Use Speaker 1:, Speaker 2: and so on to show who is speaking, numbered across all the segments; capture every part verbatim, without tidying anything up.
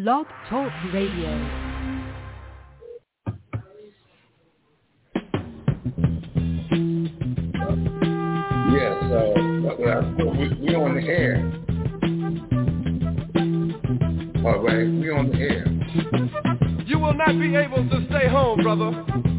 Speaker 1: Blog Talk Radio.
Speaker 2: Yes, uh, we, we on the air. All right, we on the air.
Speaker 3: You will not be able to stay home, brother.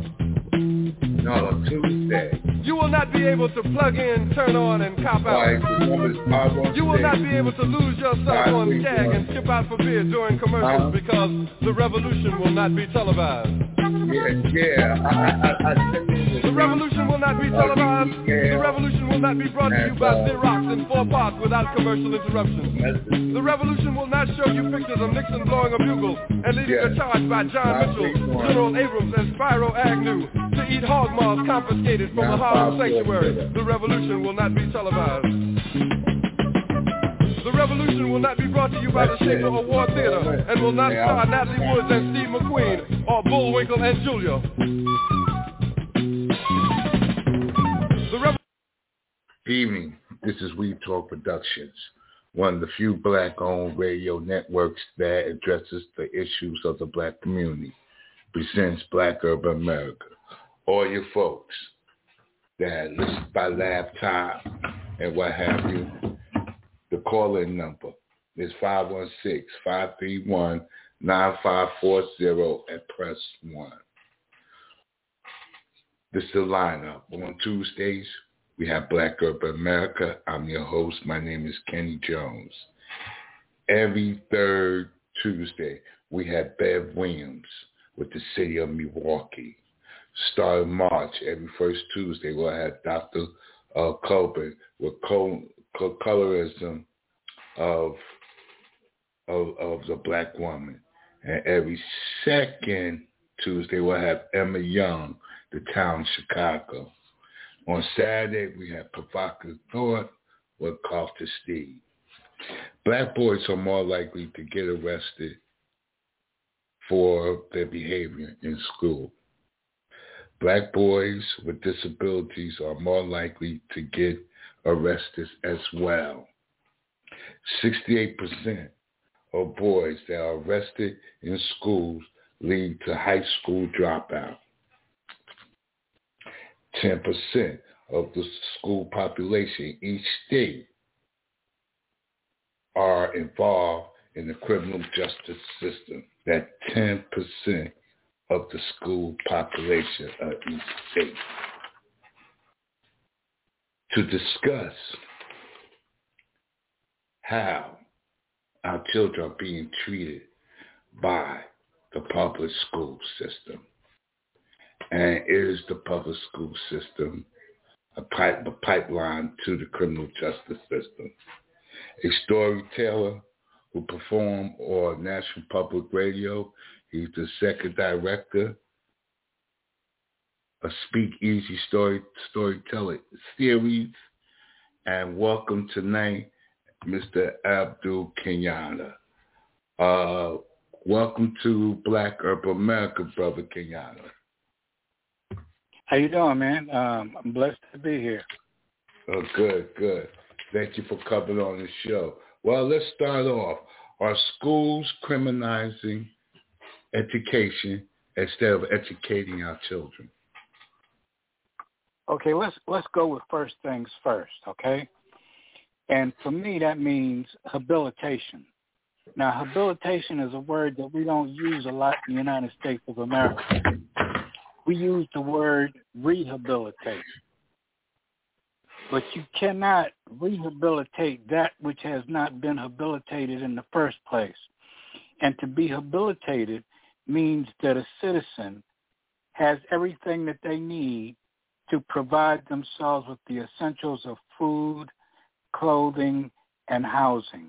Speaker 2: No, Tuesday.
Speaker 3: You will not be able to plug in, turn on, and cop out.
Speaker 2: Right,
Speaker 3: you will not be able to lose yourself on Skag and skip out for beer during commercials uh, because the revolution will not be televised.
Speaker 2: Yeah, yeah. I, I, I,
Speaker 3: the revolution will not be televised. Uh, yeah. The revolution will not be brought to you by Xerox in four parts without commercial interruption. The revolution will not show you pictures of Nixon blowing a bugle and leading yeah. a charge by John Mitchell, General Abrams, and Spyro Agnew to eat hog maws confiscated from the Harlem Sanctuary. The revolution will not be televised. The revolution will not be brought to you by the Schaefer Award Theater and will not star Natalie Woods and Steve McQueen or Bullwinkle and Julia. The rev-
Speaker 2: Evening. This is We Talk Productions, one of the few black-owned radio networks that addresses the issues of the black community, presents Black Urban America. All your folks that listen by laptop and what have you, the call-in number is five one six, five three one, nine five four zero and press one. This is the lineup. On Tuesdays, we have Black Urban America. I'm your host. My name is Kenny Jones. Every third Tuesday, we have Bev Williams with the City of Milwaukee. Starting March, every first Tuesday, we'll have Doctor Uh, Colbert with co- co- colorism of, of of the black woman. And every second Tuesday, we'll have Emma Young, The Town Chicago. On Saturday, we have Provocative Thought with Carter Steve. Black boys are more likely to get arrested for their behavior in school. Black boys with disabilities are more likely to get arrested as well. sixty-eight percent of boys that are arrested in schools lead to high school dropout. ten percent of the school population in each state are involved in the criminal justice system. That ten percent of the school population of each state. To discuss how our children are being treated by the public school system. And is the public school system a, pipe, a pipeline to the criminal justice system? A storyteller who performed on National Public Radio. He's the second director of Speakeasy Story Storyteller Series. And welcome tonight, Mister Abdul Kenyatta. Uh, welcome to Black Urban America, Brother Kenyatta.
Speaker 4: How you doing, man? Um, I'm blessed to be here.
Speaker 2: Oh, good, good. Thank you for coming on the show. Well, let's start off. Are schools criminalizing education instead of educating our children?
Speaker 4: Okay, let's let's go with first things first, okay? And for me, that means habilitation. Now, habilitation is a word that we don't use a lot in the United States of America. We use the word rehabilitate. But you cannot rehabilitate that which has not been habilitated in the first place. And to be habilitated means that a citizen has everything that they need to provide themselves with the essentials of food, clothing, and housing.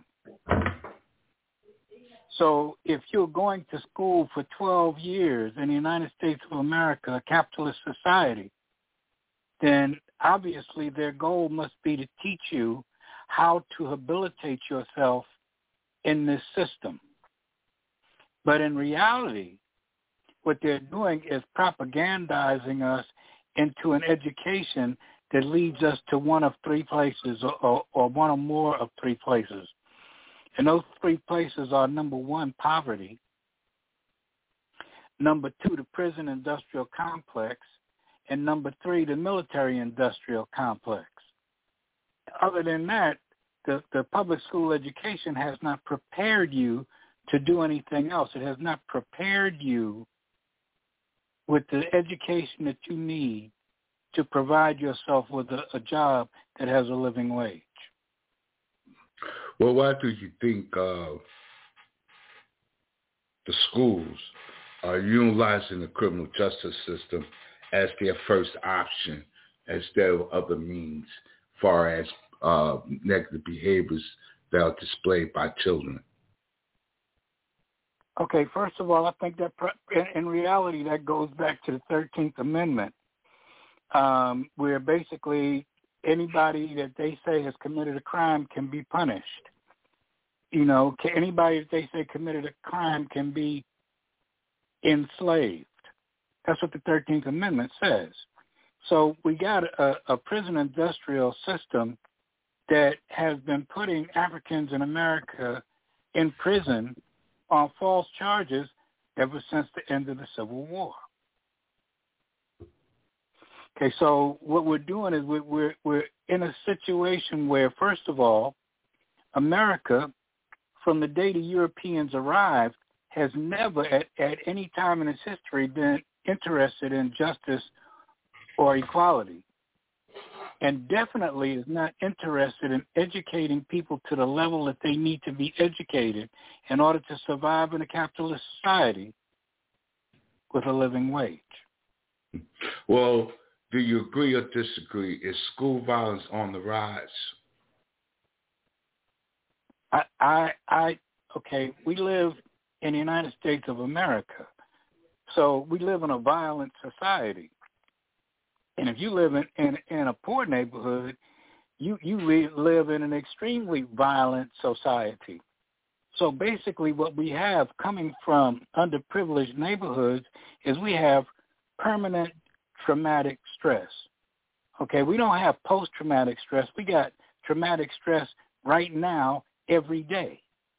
Speaker 4: So if you're going to school for twelve years in the United States of America, a capitalist society, then obviously their goal must be to teach you how to habilitate yourself in this system. But in reality, what they're doing is propagandizing us into an education that leads us to one of three places or, or, or one or more of three places. And those three places are, number one, poverty. Number two, the prison industrial complex. And number three, the military industrial complex. Other than that, the, the public school education has not prepared you to do anything else. It has not prepared you with the education that you need to provide yourself with a, a job that has a living wage.
Speaker 2: Well, why do you think uh, the schools are utilizing the criminal justice system as their first option instead of other means, far as uh, negative behaviors that are displayed by children?
Speaker 4: Okay, first of all, I think that in reality that goes back to the thirteenth Amendment, um, where basically anybody that they say has committed a crime can be punished. You know, anybody that they say committed a crime can be enslaved. That's what the thirteenth Amendment says. So we got a, a prison industrial system that has been putting Africans in America in prison on false charges ever since the end of the Civil War. Okay, so what we're doing is we're, we're, we're in a situation where, first of all, America, from the day the Europeans arrived, has never at, at any time in its history been interested in justice or equality, and definitely is not interested in educating people to the level that they need to be educated in order to survive in a capitalist society with a living wage.
Speaker 2: Well, do you agree or disagree? Is school violence on the rise?
Speaker 4: I, I, I okay, we live in the United States of America, so we live in a violent society. And if you live in, in, in a poor neighborhood, you, you live in an extremely violent society. So basically what we have coming from underprivileged neighborhoods is we have permanent traumatic stress. Okay, we don't have post-traumatic stress. We got traumatic stress right now every day.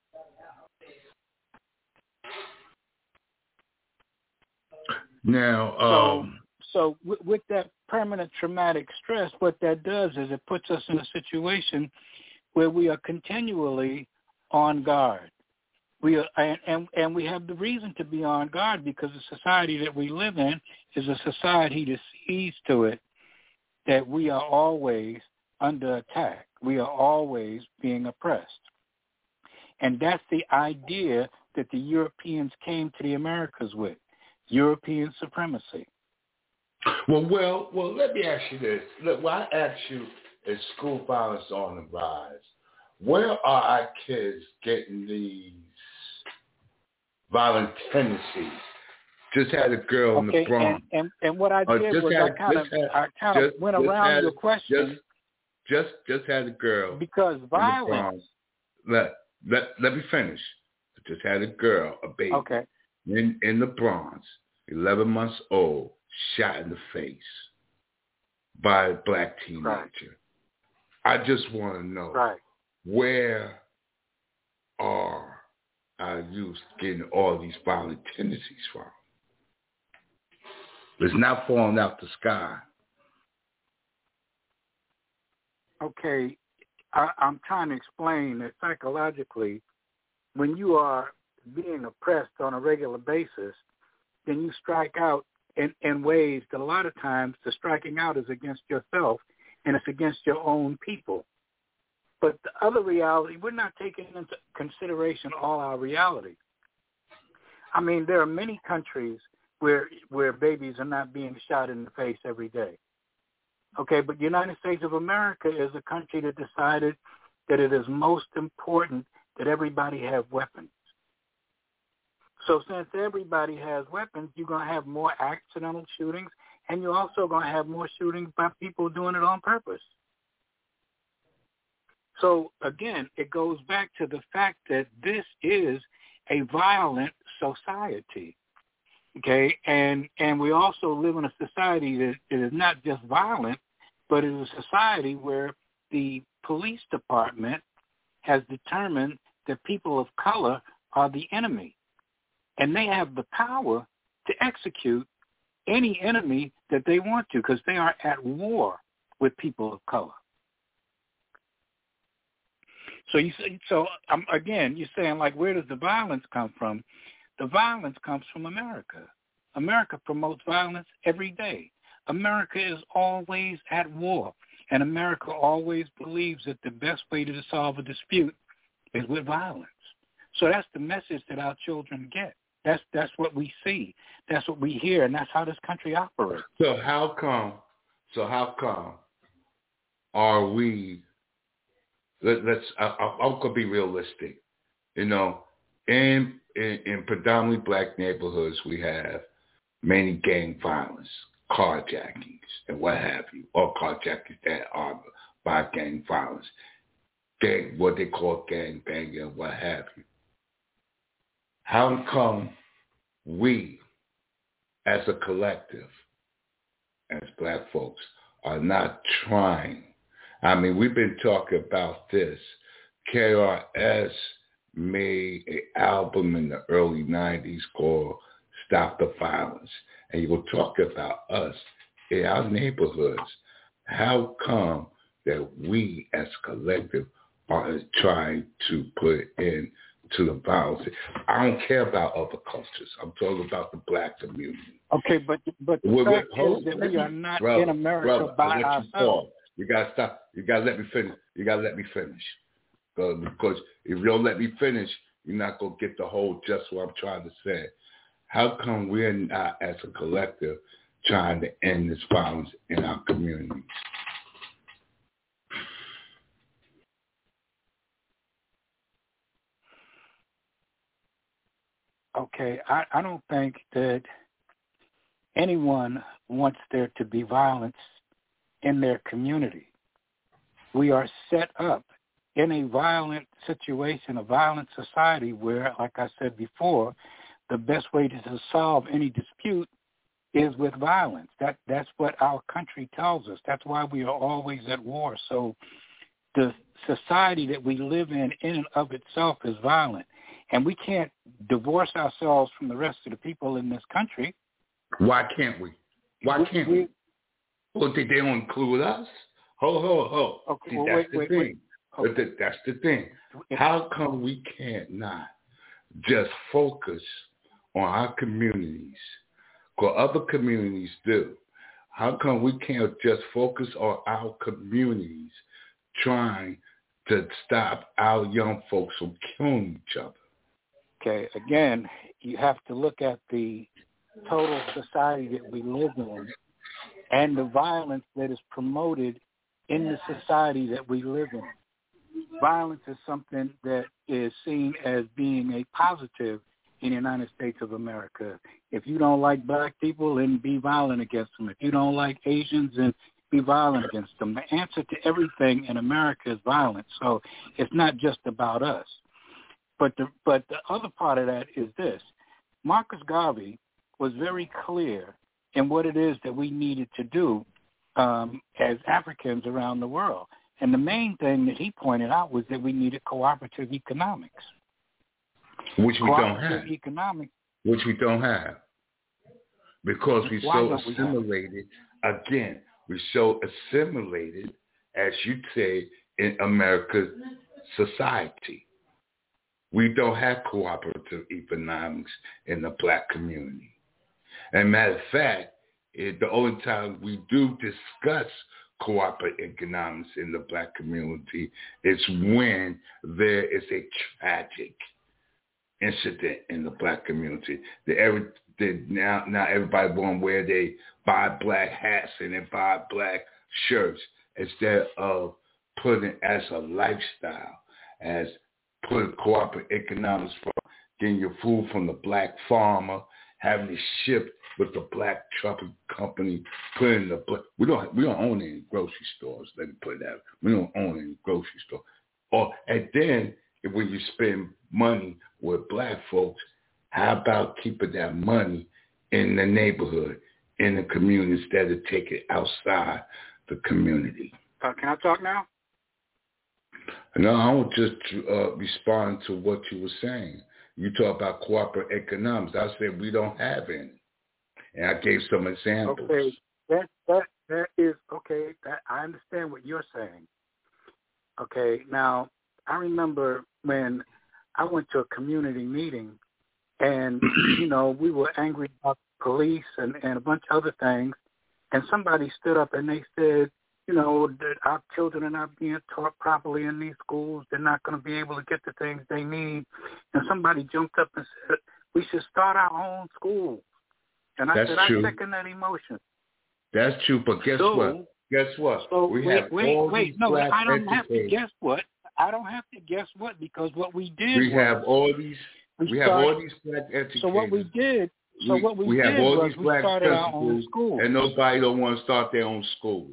Speaker 2: Now, um,
Speaker 4: so, so with that permanent traumatic stress, what that does is it puts us in a situation where we are continually on guard. We are, and, and, and we have the reason to be on guard because the society that we live in is a society that sees to it that we are always under attack. We are always being oppressed. And that's the idea that the Europeans came to the Americas with, European supremacy.
Speaker 2: Well, well, well. Let me ask you this. Look, well, I ask you, is school violence on the rise? Where are our kids getting these violent tendencies? Just had a girl
Speaker 4: okay,
Speaker 2: in the Bronx.
Speaker 4: And, and, and what I did uh, was had, I kind of, had, I kind just, of went around had, your question.
Speaker 2: Just, just, just had a girl
Speaker 4: because violence.
Speaker 2: Let, let, let me finish. Just had a girl, a baby,
Speaker 4: okay.
Speaker 2: in in the Bronx, eleven months old, shot in the face by a black teenager.
Speaker 4: Right.
Speaker 2: I just want to know
Speaker 4: right.
Speaker 2: where are our youth getting all these violent tendencies from? It's not falling out the sky.
Speaker 4: Okay, I, I'm trying to explain that psychologically, when you are being oppressed on a regular basis, then you strike out in, in ways that a lot of times the striking out is against yourself and it's against your own people. But the other reality, we're not taking into consideration all our reality. I mean, there are many countries where where babies are not being shot in the face every day. Okay, but the United States of America is a country that decided that it is most important that everybody have weapons. So since everybody has weapons, you're going to have more accidental shootings, and you're also going to have more shootings by people doing it on purpose. So, again, it goes back to the fact that this is a violent society, okay? And and we also live in a society that it is not just violent, but it is a society where the police department has determined that people of color are the enemy. And they have the power to execute any enemy that they want to because they are at war with people of color. So you so um, again, you're saying, like, where does the violence come from? The violence comes from America. America promotes violence every day. America is always at war, and America always believes that the best way to solve a dispute is with violence. So that's the message that our children get. That's that's what we see. That's what we hear, and that's how this country operates.
Speaker 2: So how come? So how come are we? Let, let's. I, I'm gonna be realistic. You know, in, in in predominantly black neighborhoods, we have many gang violence, carjackings, and what have you, or carjackings that are by gang violence, gang, what they call gang banging, and what have you. How come we, as a collective, as black folks, are not trying? I mean, we've been talking about this. K R S made an album in the early nineties called Stop the Violence. And you will talk about us in our neighborhoods. How come that we as a collective are trying to put in to the violence? I don't care about other cultures. I'm talking about the black community.
Speaker 4: Okay, but but the
Speaker 2: We're,
Speaker 4: fact
Speaker 2: we're,
Speaker 4: is that we are not
Speaker 2: brother,
Speaker 4: in America
Speaker 2: brother,
Speaker 4: by
Speaker 2: you
Speaker 4: ourselves.
Speaker 2: You gotta stop. You gotta let me finish. You gotta let me finish. Because if you don't let me finish, you're not gonna get the whole just what I'm trying to say. How come we're not, as a collective, trying to end this violence in our communities?
Speaker 4: Okay, I, I don't think that anyone wants there to be violence in their community. We are set up in a violent situation, a violent society where, like I said before, the best way to solve any dispute is with violence. That that's what our country tells us. That's why we are always at war. So the society that we live in, in and of itself, is violent. And we can't divorce ourselves from the rest of the people in this country.
Speaker 2: Why can't we? Why can't we? we? Well, they don't include us. Ho, ho, ho.
Speaker 4: Okay,
Speaker 2: See,
Speaker 4: well,
Speaker 2: that's
Speaker 4: wait,
Speaker 2: the
Speaker 4: wait,
Speaker 2: thing.
Speaker 4: wait. Okay.
Speaker 2: That's the thing. How come we can't not just focus on our communities? Because other communities do. How come we can't just focus on our communities trying to stop our young folks from killing each other?
Speaker 4: Okay, again, you have to look at the total society that we live in and the violence that is promoted in the society that we live in. Violence is something that is seen as being a positive in the United States of America. If you don't like black people, then be violent against them. If you don't like Asians, then be violent against them. The answer to everything in America is violence. So it's not just about us. But the, but the other part of that is this. Marcus Garvey was very clear in what it is that we needed to do um, as Africans around the world. And the main thing that he pointed out was that we needed cooperative economics.
Speaker 2: Which we don't have.
Speaker 4: Economics.
Speaker 2: Which we don't have. Because we
Speaker 4: Why
Speaker 2: so
Speaker 4: we
Speaker 2: assimilated, again, we so assimilated, as you say, in America's society. We don't have cooperative economics in the black community. And matter of fact, it, the only time we do discuss cooperative economics in the black community is when there is a tragic incident in the black community. The every the, now now everybody want to wear they buy black hats and they buy black shirts instead of putting it as a lifestyle, as putting cooperative economics from getting your food from the black farmer, having it shipped with the black trucking company, putting the black, we don't we don't own any grocery stores. Let me put it that. We don't own any grocery store. Or and then if when you spend money with black folks, how about keeping that money in the neighborhood, in the community, instead of taking it outside the community?
Speaker 4: Uh, can I talk now?
Speaker 2: No, I want just to uh, respond to what you were saying. You talk about cooperative economics. I said we don't have any, and I gave some examples.
Speaker 4: Okay, that that that is okay. That I understand what you're saying. Okay, now I remember when I went to a community meeting, and you know we were angry about police and, and a bunch of other things, and somebody stood up and they said, you know, that our children are not being taught properly in these schools. They're not going to be able to get the things they need. And somebody jumped up and said, we should start our own schools. And I
Speaker 2: That's
Speaker 4: said,
Speaker 2: true.
Speaker 4: I second that emotion.
Speaker 2: That's true, but guess
Speaker 4: so,
Speaker 2: what? Guess what?
Speaker 4: So
Speaker 2: we
Speaker 4: wait,
Speaker 2: have
Speaker 4: wait,
Speaker 2: all
Speaker 4: wait.
Speaker 2: these
Speaker 4: No,
Speaker 2: black
Speaker 4: I don't
Speaker 2: educators.
Speaker 4: have to guess what. I don't have to guess what because what we did
Speaker 2: We
Speaker 4: was,
Speaker 2: have all these. We, we
Speaker 4: started,
Speaker 2: have all these black educators.
Speaker 4: So what we did. So
Speaker 2: we,
Speaker 4: what we,
Speaker 2: we
Speaker 4: did
Speaker 2: have all
Speaker 4: was
Speaker 2: these
Speaker 4: we
Speaker 2: black
Speaker 4: started our own schools.
Speaker 2: And nobody don't want to start their own schools.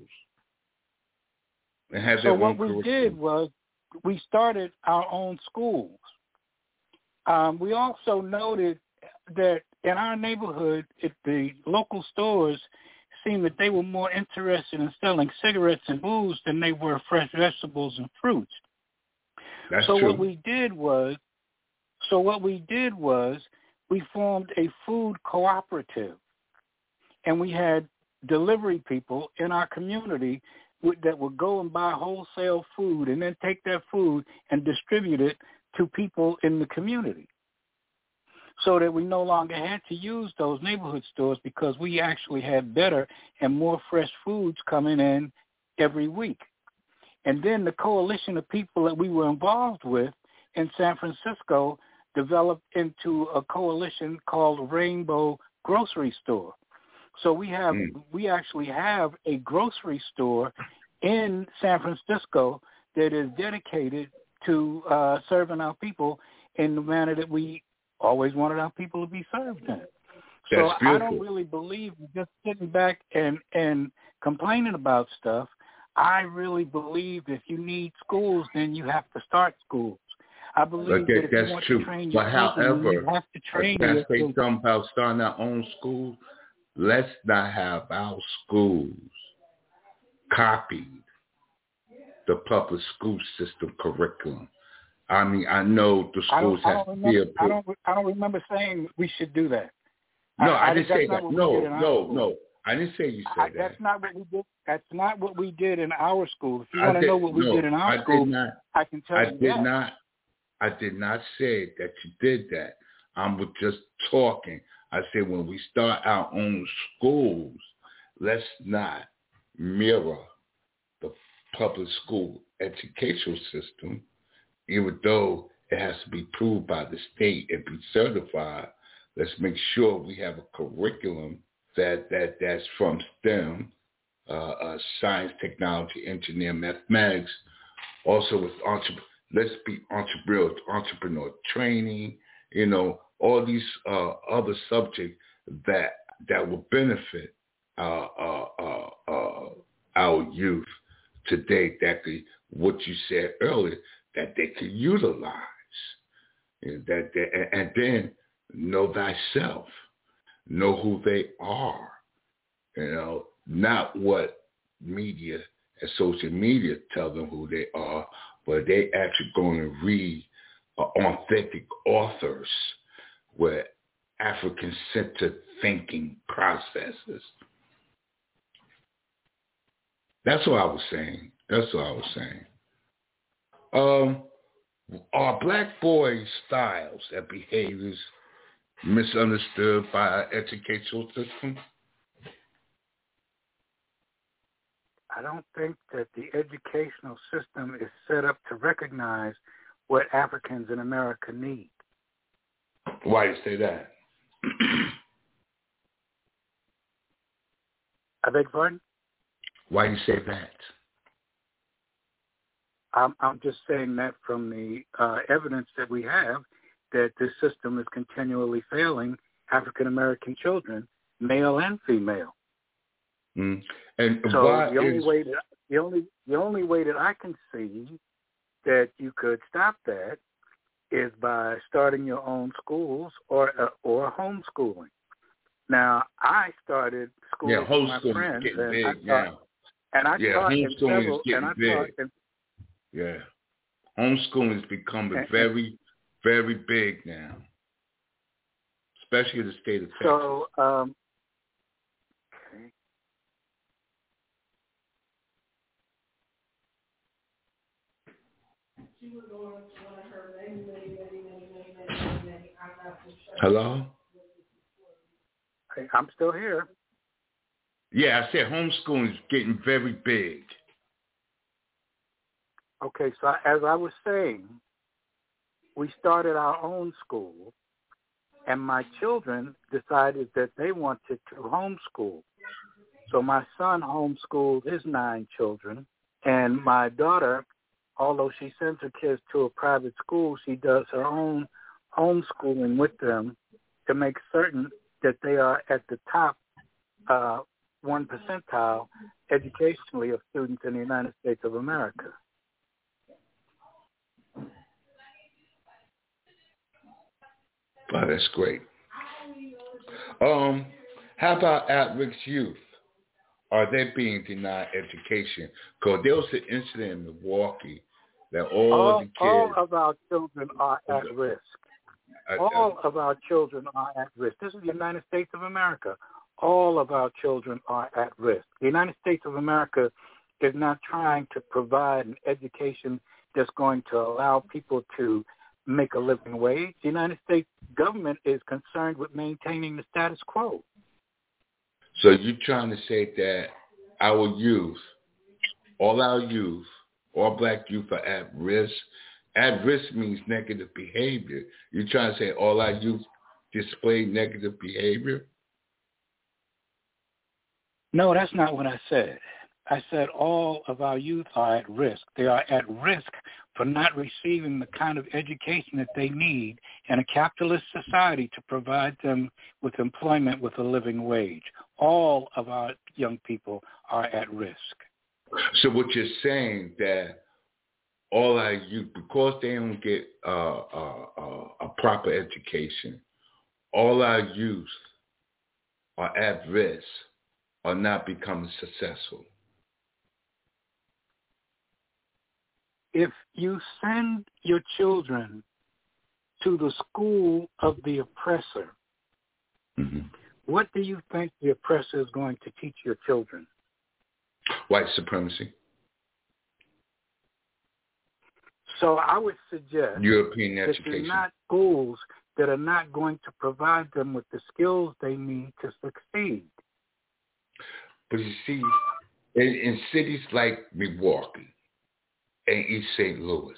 Speaker 2: And have
Speaker 4: so
Speaker 2: their
Speaker 4: what
Speaker 2: own
Speaker 4: we
Speaker 2: curriculum.
Speaker 4: did was we started our own schools. Um, we also noted that in our neighborhood, at the local stores, seemed that they were more interested in selling cigarettes and booze than they were fresh vegetables and fruits.
Speaker 2: That's
Speaker 4: so
Speaker 2: true.
Speaker 4: what we did was, so what we did was, we formed a food cooperative, and we had delivery people in our community that would go and buy wholesale food and then take that food and distribute it to people in the community, so that we no longer had to use those neighborhood stores because we actually had better and more fresh foods coming in every week. And then the coalition of people that we were involved with in San Francisco developed into a coalition called Rainbow Grocery Store. So we have mm. we actually have a grocery store in San Francisco that is dedicated to uh, serving our people in the manner that we always wanted our people to be served in. So I don't really believe just sitting back and, and complaining about stuff. I really believe if you need schools, then you have to start schools. I believe
Speaker 2: okay,
Speaker 4: that if
Speaker 2: that's
Speaker 4: you want
Speaker 2: true.
Speaker 4: to train
Speaker 2: but
Speaker 4: your
Speaker 2: however,
Speaker 4: children, you have to train
Speaker 2: can
Speaker 4: your
Speaker 2: I say
Speaker 4: children.
Speaker 2: something about starting our own schools? Let's not have our schools copy the public school system curriculum. I mean, I know the schools
Speaker 4: I
Speaker 2: have
Speaker 4: to
Speaker 2: be
Speaker 4: remember,
Speaker 2: approved.
Speaker 4: I don't. I don't remember saying we should do that.
Speaker 2: No,
Speaker 4: I,
Speaker 2: I didn't
Speaker 4: I,
Speaker 2: say that. No, no,
Speaker 4: school.
Speaker 2: no. I didn't say you said
Speaker 4: I,
Speaker 2: that.
Speaker 4: That's not what we did. That's not what we did in our school. If you
Speaker 2: I
Speaker 4: want to
Speaker 2: did,
Speaker 4: know what we
Speaker 2: no,
Speaker 4: did in our
Speaker 2: I
Speaker 4: school,
Speaker 2: did not,
Speaker 4: I can tell
Speaker 2: I
Speaker 4: you
Speaker 2: did
Speaker 4: that.
Speaker 2: not. I did not say that you did that. I'm just talking. I said when we start our own schools, let's not mirror the public school educational system, even though it has to be approved by the state and be certified. Let's make sure we have a curriculum that, that that's from STEM, uh, uh, science, technology, engineering, mathematics, also with entrepreneur. Let's be entrepreneur, entrepreneur training, you know, all these uh, other subjects that that will benefit uh, uh, uh, uh, our youth today. That could, what you said earlier, that they could utilize, you know, that they, and then know thyself, know who they are, you know, not what media and social media tell them who they are, but they actually going to read uh, authentic authors with African-centered thinking processes. That's what I was saying. That's what I was saying. Um, are black boys' styles and behaviors misunderstood by our educational system?
Speaker 4: I don't think that the educational system is set up to recognize what Africans in America need.
Speaker 2: Why do you say that?
Speaker 4: I beg your pardon?
Speaker 2: Why do you say that?
Speaker 4: I'm, I'm just saying that from the uh, evidence that we have that this system is continually failing African American children, male and female.
Speaker 2: Mm. And
Speaker 4: so
Speaker 2: why
Speaker 4: the only
Speaker 2: is...
Speaker 4: way that the only the only way that I can see that you could stop that is by starting your own schools or uh, or homeschooling. Now, I started schooling
Speaker 2: yeah,
Speaker 4: with my friends,
Speaker 2: getting
Speaker 4: and
Speaker 2: big
Speaker 4: I taught,
Speaker 2: now.
Speaker 4: and I
Speaker 2: yeah,
Speaker 4: taught in
Speaker 2: homeschooling
Speaker 4: several,
Speaker 2: is getting
Speaker 4: and I
Speaker 2: big.
Speaker 4: taught in,
Speaker 2: yeah, Homeschooling is becoming very, very big now, especially in the state of Texas.
Speaker 4: So, um, okay.
Speaker 2: Hello?
Speaker 4: Hey, I'm still here.
Speaker 2: Yeah, I said homeschooling is getting very big.
Speaker 4: Okay, so as I was saying, we started our own school, and my children decided that they wanted to homeschool. So my son homeschooled his nine children, and my daughter, although she sends her kids to a private school, she does her own homeschooling with them to make certain that they are at the top uh, one percentile educationally of students in the United States of America.
Speaker 2: Oh, that's great. Um, how about at-risk youth? Are they being denied education? Because there was an incident in Milwaukee that all,
Speaker 4: all
Speaker 2: the kids...
Speaker 4: All of our children are at risk.
Speaker 2: I,
Speaker 4: all
Speaker 2: I,
Speaker 4: of our children are at risk. This is the United States of America. All of our children are at risk. The United States of America is not trying to provide an education that's going to allow people to make a living wage. The United States government is concerned with maintaining the status quo.
Speaker 2: So you're trying to say that our youth, all our youth, all black youth are at risk? At risk means negative behavior. You're trying to say all our youth display negative behavior?
Speaker 4: No, that's not what I said. I said all of our youth are at risk. They are at risk for not receiving the kind of education that they need in a capitalist society to provide them with employment with a living wage. All of our young people are at risk.
Speaker 2: So what you're saying that all our youth, because they don't get uh, uh, uh, a proper education, all our youth are at risk or not becoming successful.
Speaker 4: If you send your children to the school of the oppressor,
Speaker 2: mm-hmm.
Speaker 4: what do you think the oppressor is going to teach your children?
Speaker 2: White supremacy.
Speaker 4: So I would suggest
Speaker 2: European
Speaker 4: that
Speaker 2: education.
Speaker 4: they're not schools that are not going to provide them with the skills they need to succeed.
Speaker 2: But you see, in, in cities like Milwaukee and East Saint Louis,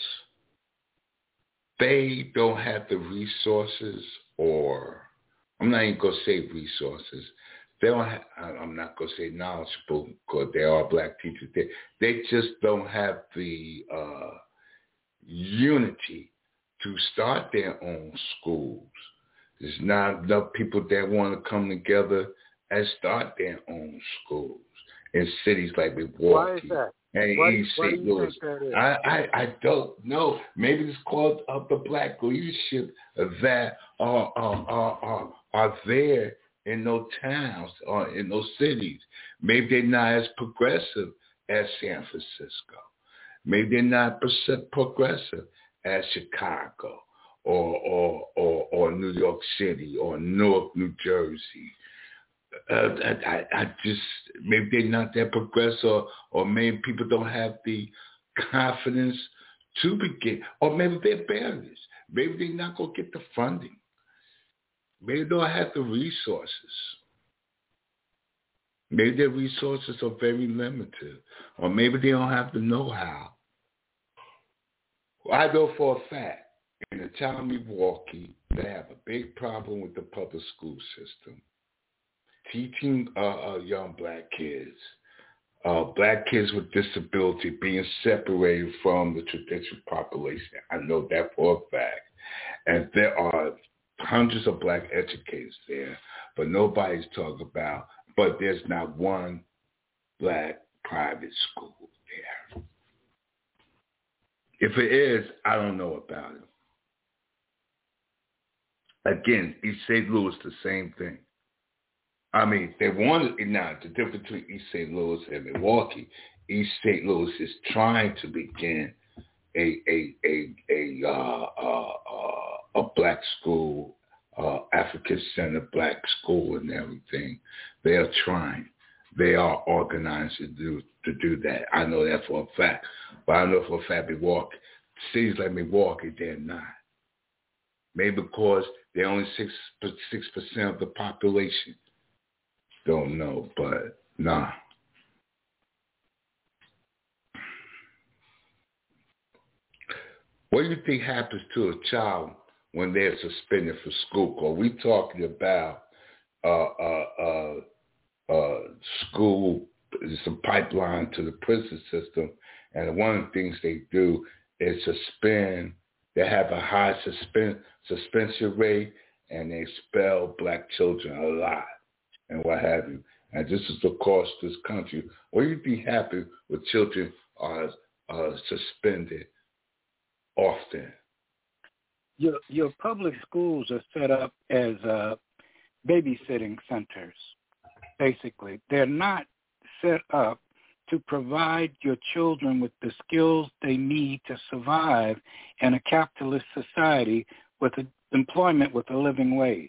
Speaker 2: they don't have the resources, or I'm not even going to say resources. They don't have, I'm not going to say knowledgeable, because there are black teachers there. They just don't have the uh, unity to start their own schools. There's not enough people that want to come together and start their own schools in cities like Milwaukee.
Speaker 4: Why is that?
Speaker 2: And
Speaker 4: what,
Speaker 2: East
Speaker 4: what
Speaker 2: Saint Louis. I, I, I don't know. Maybe it's called of the black leadership that are, are, are, are, are there in those towns or in those cities. Maybe they're not as progressive as San Francisco. Maybe they're not progressive as Chicago or or or, or New York City or Newark, New Jersey. Uh, I, I just, maybe they're not that progressive, or, or maybe people don't have the confidence to begin, or maybe they're barriers. Maybe they're not going to get the funding. Maybe they don't have the resources. Maybe their resources are very limited, or maybe they don't have the know-how. I know for a fact, in the town of Milwaukee, they have a big problem with the public school system. Teaching uh, uh, young black kids, uh, black kids with disability being separated from the traditional population. I know that for a fact. And there are hundreds of black educators there, but nobody's talking about, but there's not one black private school there. If it is, I don't know about it. Again, East Saint Louis, the same thing. I mean, they wanted it now. The difference between East Saint Louis and Milwaukee, East Saint Louis is trying to begin a a a a uh, uh, uh, a black school, uh, African-centered black school, and everything. They are trying. They are organized to do to do that. I know that for a fact. But I know for a fact, Milwaukee, cities like Milwaukee, they're not. Maybe because they're only six six percent of the population. Don't know, but nah. What do you think happens to a child when they're suspended from school? Because we talking about uh, uh, uh, uh, school, there's a pipeline to the prison system, and one of the things they do is suspend. They have a high suspend suspension rate, and they expel black children a lot, and what have you. And this is across this country. What do you think happens when children are uh, suspended often?
Speaker 4: Your your public schools are set up as uh, babysitting centers, basically. They're not set up to provide your children with the skills they need to survive in a capitalist society with a, employment with a living wage.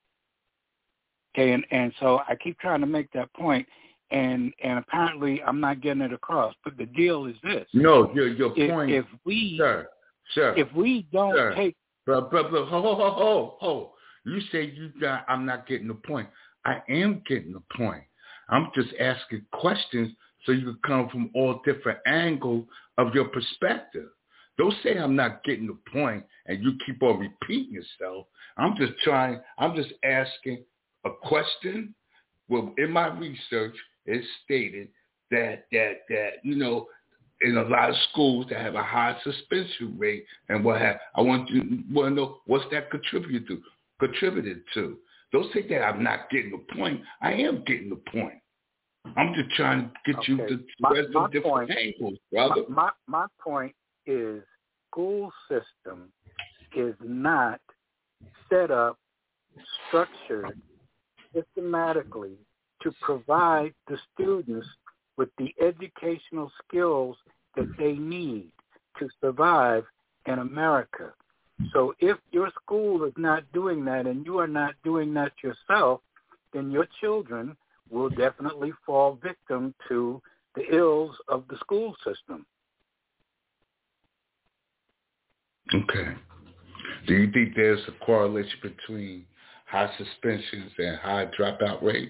Speaker 4: Okay, and, and so I keep trying to make that point, and and apparently I'm not getting it across. But the deal is this:
Speaker 2: no, your your
Speaker 4: if,
Speaker 2: point,
Speaker 4: if we,
Speaker 2: sir, sir,
Speaker 4: if we don't
Speaker 2: sir,
Speaker 4: take,
Speaker 2: but but but ho ho ho ho ho, you say you got, I'm not getting the point. I am getting the point. I'm just asking questions so you can come from all different angles of your perspective. Don't say I'm not getting the point and you keep on repeating yourself. I'm just trying. I'm just asking a question. Well, in my research, it's stated that that that you know, in a lot of schools that have a high suspension rate and what have. I want you want to know what's that contributed to? Contributed to. Don't say that I'm not getting the point. I am getting the point. I'm just trying to get
Speaker 4: okay.
Speaker 2: you to spread some different point, angles, brother.
Speaker 4: My, my my point is, school system is not set up, structured systematically to provide the students with the educational skills that they need to survive in America. So if your school is not doing that and you are not doing that yourself, then your children will definitely fall victim to the ills of the school system.
Speaker 2: Okay. Do you think there's a correlation between high suspensions and high dropout rate?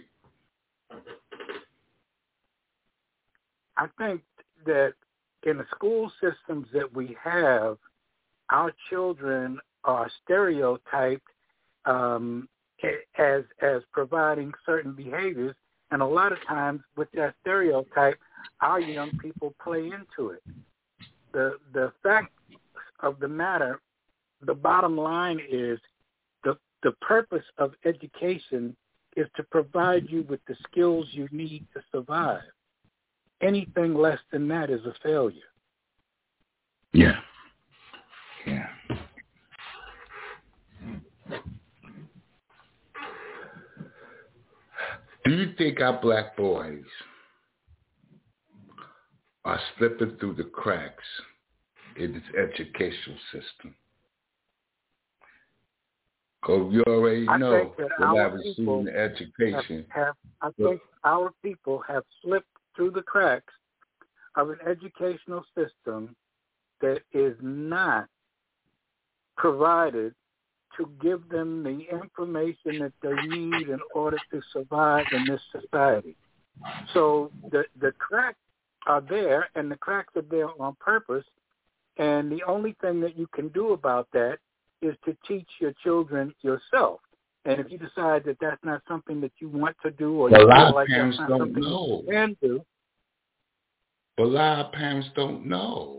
Speaker 4: I think that in the school systems that we have, our children are stereotyped um, as as providing certain behaviors, and a lot of times with that stereotype, our young people play into it. The the fact of the matter, the bottom line is the the purpose of education is to provide you with the skills you need to survive. Anything less than that is a failure.
Speaker 2: Yeah. Yeah. Do you think our black boys are slipping through the cracks in this educational system? Because you already
Speaker 4: I
Speaker 2: know
Speaker 4: that
Speaker 2: that
Speaker 4: our
Speaker 2: I received the education.
Speaker 4: Have, have, I think our people have slipped through the cracks of an educational system that is not provided to give them the information that they need in order to survive in this society. So the the cracks are there, and the cracks are there on purpose, and the only thing that you can do about that is to teach your children yourself. And if you decide that that's not something that you want to do, or
Speaker 2: well,
Speaker 4: you
Speaker 2: a lot
Speaker 4: feel
Speaker 2: of
Speaker 4: like
Speaker 2: parents
Speaker 4: that's not
Speaker 2: don't
Speaker 4: something
Speaker 2: know.
Speaker 4: you can do,
Speaker 2: But a lot of parents don't know.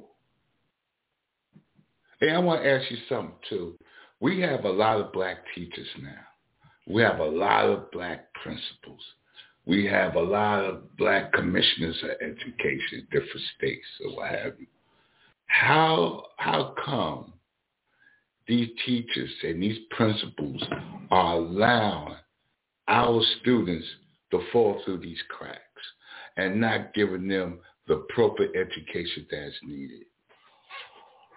Speaker 2: Hey, I want to ask you something, too. We have a lot of black teachers now. We have a lot of black principals. We have a lot of black commissioners of education, different states or what have you. How how come these teachers and these principals are allowing our students to fall through these cracks and not giving them the proper education that's needed?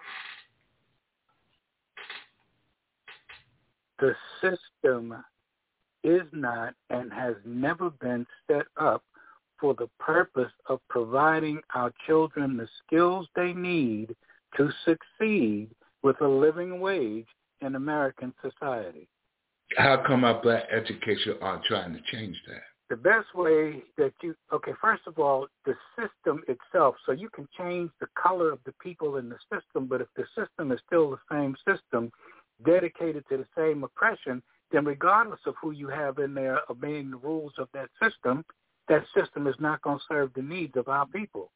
Speaker 4: the system is not and has never been set up for the purpose of providing our children the skills they need to succeed with a living wage in American society.
Speaker 2: How come our black education aren't trying to change that?
Speaker 4: The best way that you, okay, first of all, the system itself, so you can change the color of the people in the system, but if the system is still the same system, dedicated to the same oppression, then regardless of who you have in there obeying the rules of that system, that system is not going to serve the needs of our people.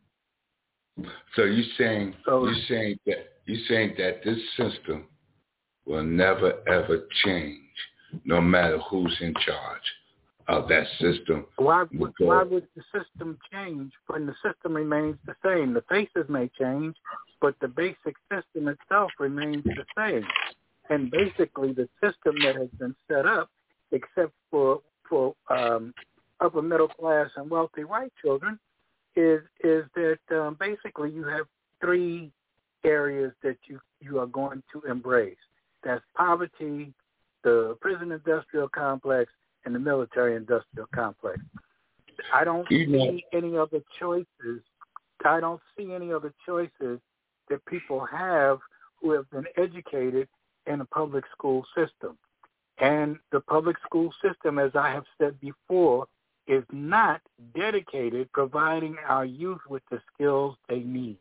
Speaker 2: So you're saying
Speaker 4: so,
Speaker 2: you're saying that you're saying that this system will never ever change, no matter who's in charge of that system.
Speaker 4: Why would, why would the system change when the system remains the same? The faces may change, but the basic system itself remains the same. And basically the system that has been set up, except for for um, upper middle class and wealthy white children, is is that um, basically you have three areas that you, you are going to embrace. That's poverty, the prison industrial complex, and the military-industrial complex. I don't see
Speaker 2: know.
Speaker 4: any other choices. I don't see any other choices that people have who have been educated in a public school system. And the public school system, as I have said before, is not dedicated providing our youth with the skills they need.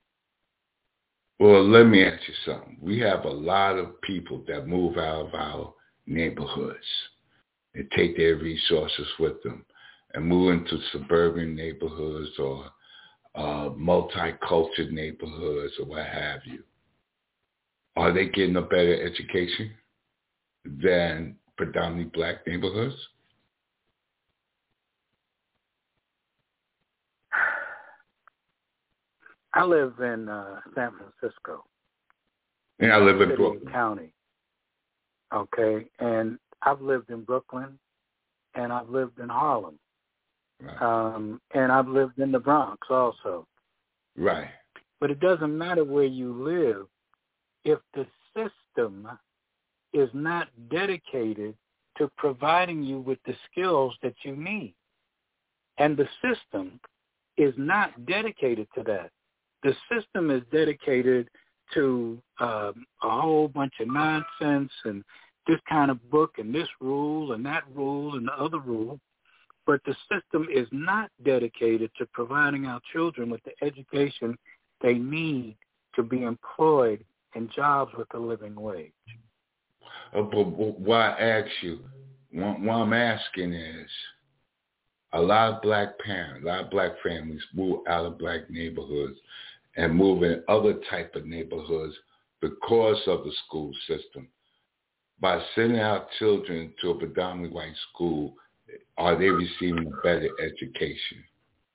Speaker 2: Well, let me ask you something. We have a lot of people that move out of our neighborhoods and take their resources with them and move into suburban neighborhoods or uh, multicultural neighborhoods or what have you. Are they getting a better education than predominantly black neighborhoods?
Speaker 4: I live in uh, San Francisco.
Speaker 2: Yeah, I live in
Speaker 4: City
Speaker 2: Brooklyn
Speaker 4: County. Okay, and I've lived in Brooklyn, and I've lived in Harlem,
Speaker 2: right.
Speaker 4: um, and I've lived in the Bronx also.
Speaker 2: Right.
Speaker 4: But it doesn't matter where you live if the system is not dedicated to providing you with the skills that you need. And the system is not dedicated to that. The system is dedicated to um, a whole bunch of nonsense and this kind of book and this rule and that rule and the other rule. But the system is not dedicated to providing our children with the education they need to be employed in jobs with a living wage.
Speaker 2: Uh, but, but why I ask you, what, what I'm asking is, a lot of black parents, a lot of black families move out of black neighborhoods and move in other type of neighborhoods because of the school system. By sending our children to a predominantly white school, are they receiving a better education?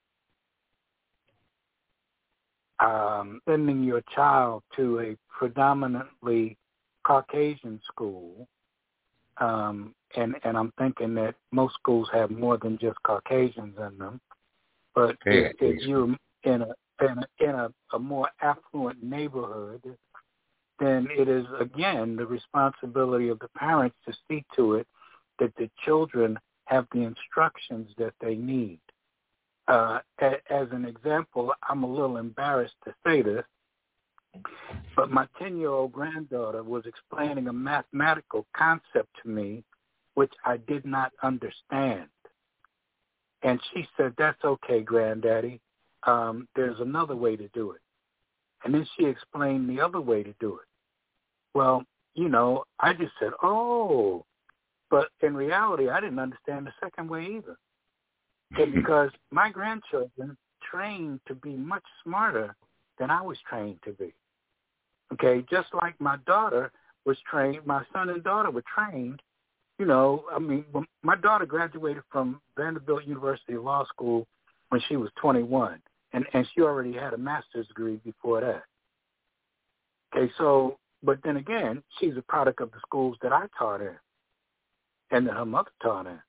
Speaker 4: Um, sending your child to a predominantly Caucasian school, um, and, and I'm thinking that most schools have more than just Caucasians in them, but
Speaker 2: Yeah,
Speaker 4: if, if you're in a in a, in a, a more affluent neighborhood, then it is, again, the responsibility of the parents to see to it that the children have the instructions that they need. Uh, a, as an example, I'm a little embarrassed to say this, but my ten-year-old granddaughter was explaining a mathematical concept to me which I did not understand. And she said, "That's okay, Granddaddy. Um, there's another way to do it." And then she explained the other way to do it. Well, you know, I just said, oh, but in reality, I didn't understand the second way either. Okay, because my grandchildren trained to be much smarter than I was trained to be. Okay, just like my daughter was trained, my son and daughter were trained, you know, I mean, my daughter graduated from Vanderbilt University Law School when she was twenty-one, and, and she already had a master's degree before that. Okay, so, but then again, she's a product of the schools that I taught in and that her mother taught in.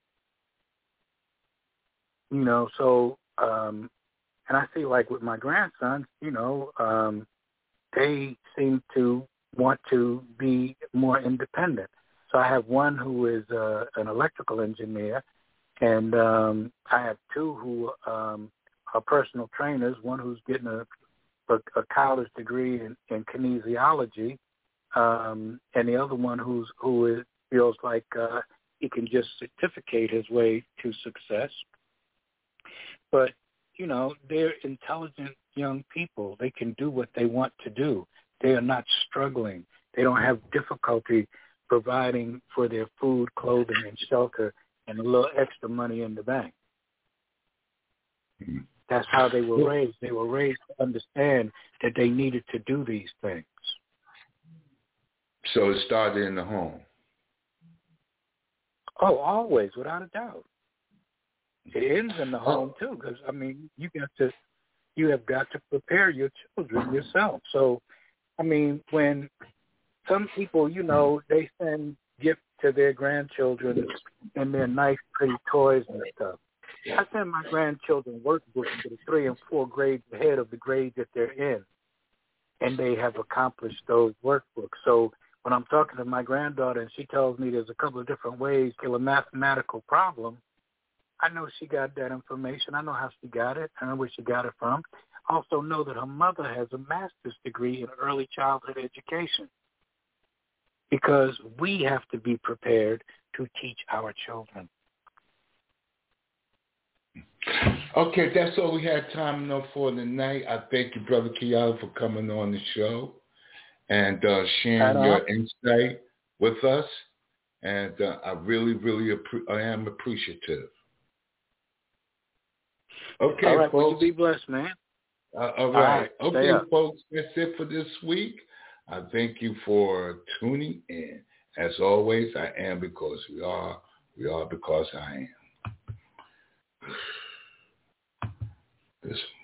Speaker 4: You know, so, um, and I see like with my grandsons, you know, um, they seem to want to be more independent. So I have one who is uh, an electrical engineer, and um, I have two who um, are personal trainers, one who's getting a, a, a college degree in, in kinesiology, um, and the other one who's, who is, feels like uh, he can just certificate his way to success. But, you know, they're intelligent young people. They can do what they want to do. They are not struggling. They don't have difficulty providing for their food, clothing, and shelter, and a little extra money in the bank. Mm-hmm. That's how they were raised. They were raised to understand that they needed to do these things.
Speaker 2: So it started in the home.
Speaker 4: Oh, always, without a doubt. It ends in the home too, because I mean, you got to, you have got to prepare your children yourself. So, I mean, when some people, you know, they send gifts to their grandchildren and their nice, pretty toys and stuff. I send my grandchildren workbooks for the three and four grades ahead of the grade that they're in, and they have accomplished those workbooks. So when I'm talking to my granddaughter and she tells me there's a couple of different ways to kill a mathematical problem, I know she got that information. I know how she got it. I know where she got it from. I also know that her mother has a master's degree in early childhood education, because we have to be prepared to teach our children.
Speaker 2: Okay, that's all we had time enough for tonight. I thank you, Brother Kiala, for coming on the show and uh, sharing your insight with us. And uh, I really, really appre- I am appreciative. Okay,
Speaker 4: all right,
Speaker 2: folks.
Speaker 4: Well, you be blessed, man.
Speaker 2: Uh, all right. All right. Okay, folks, that's it for this week. I thank you for tuning in. As always, I am because we are. We are because I am. This